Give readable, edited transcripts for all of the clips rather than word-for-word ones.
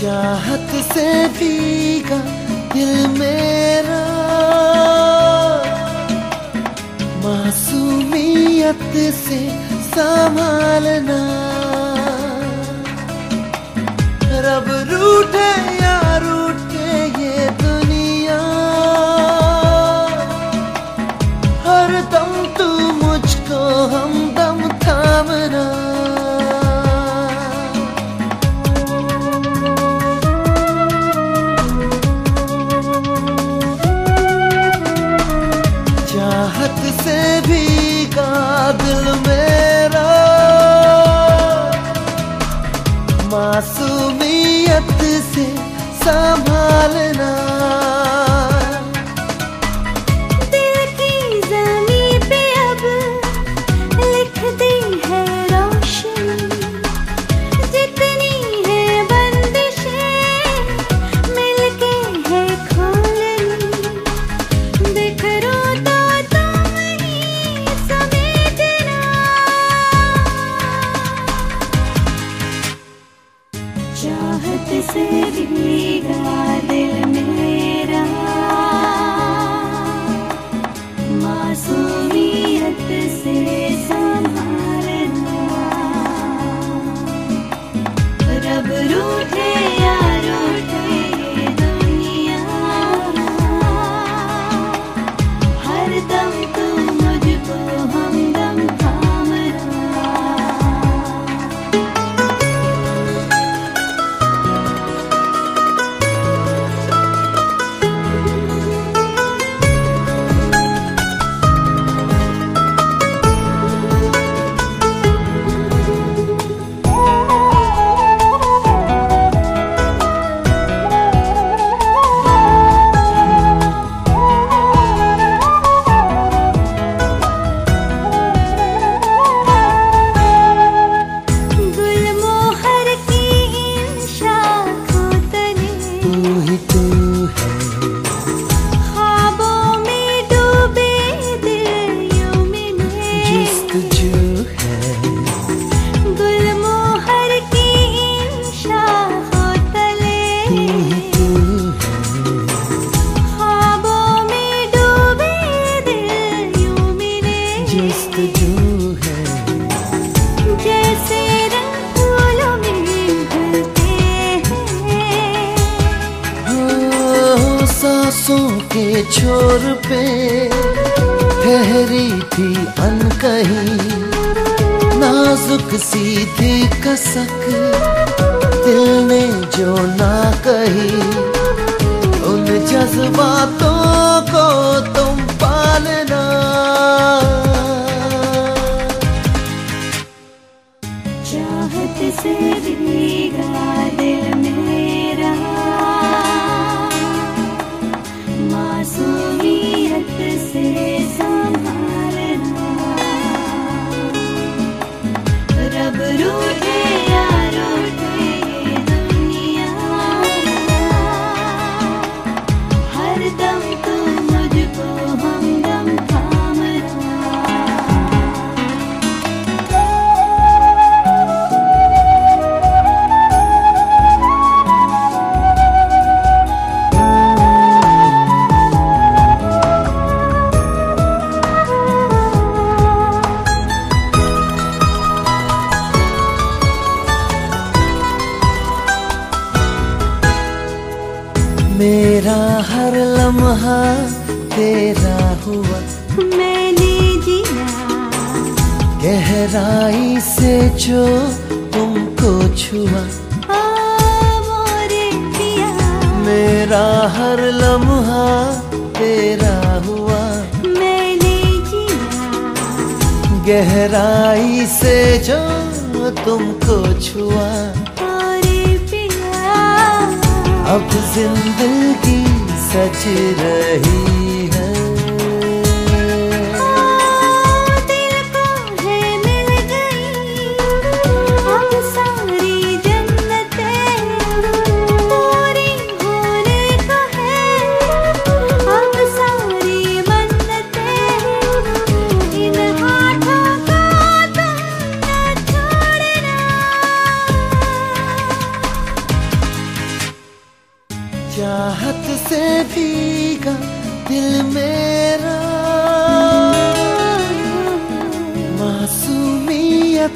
चाहत से भीगा दिल मेरा, मासूमियत से संभालना। रब रूठे या रूठे ये दुनिया, हर दम तू मुझको हमदम थामना। चाहत से भीगा दिल मेरा, मासूमियत से संभालना। दिल की ज़मीं पे अब लिख दी है रोशनी, जितनी है बंदिशें मिलके है खोलनी। बिखरो तो तुम ही समेटना, चाहत से भीगा दिल मेरा, मासूमियत से संभालना। रब रूठे या रूठे ये दुनिया, हर दम तू मुझको हमदम थामना। गुलमोहर की इन शाखों तले तू ही तू है, ख्वाबों में डूबे दिल यूं मिले। जुस्तजू है, गुलमोहर की इन शाखों तले तू ही तू है, ख्वाबों में डूबे दिल यूं मिले। जुस्तजू है। जैसे रंग फूलों में ढलते हैं, हो सांसों के छोर पे ठहरी थी अनकही, नाजुक सी थी कसक दिल ने जो ना कही। उन जज्बातों को तुम पालना, चाहत से भीगा दिल मेरा, मासूमियत से संभालना। रब रूठे या रूठे ये दुनिया, हर दम तू मुझको हमदम थामना। मेरा हर लम्हा तेरा हुआ, मैंने जिया गहराई से जो तुमको छुआ। ओ मोरे पिया, मेरा हर लम्हा तेरा हुआ, मैंने जिया गहराई से जो तुमको छुआ। मोरे पिया, अब जिंदगी सज रही है, दिल को है मिल गई अब सारी जन्नतें, पूरी होने को है अब सारी मन्नतें। इन हाथों को तुम न छोड़ना,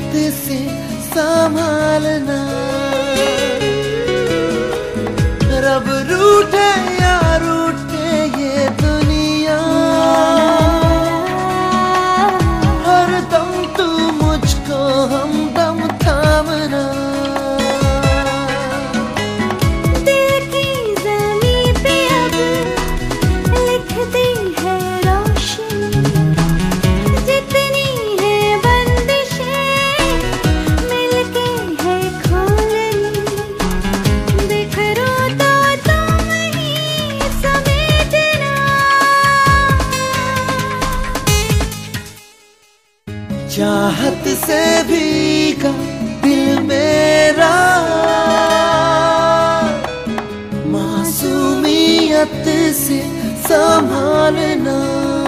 चाहत से संभालना। रब रूठे या रूठे ये दुनिया, हर दम तू मुझको हमदम थामना। दिल की ज़मीं पे अब लिख दी है रोशनी, जितनी है बंदिशें मिलके है खोलनी। बिखरो तो तुम ही समेटना। चाहत से भीगा दिल मेरा, मासूमियत से संभालना।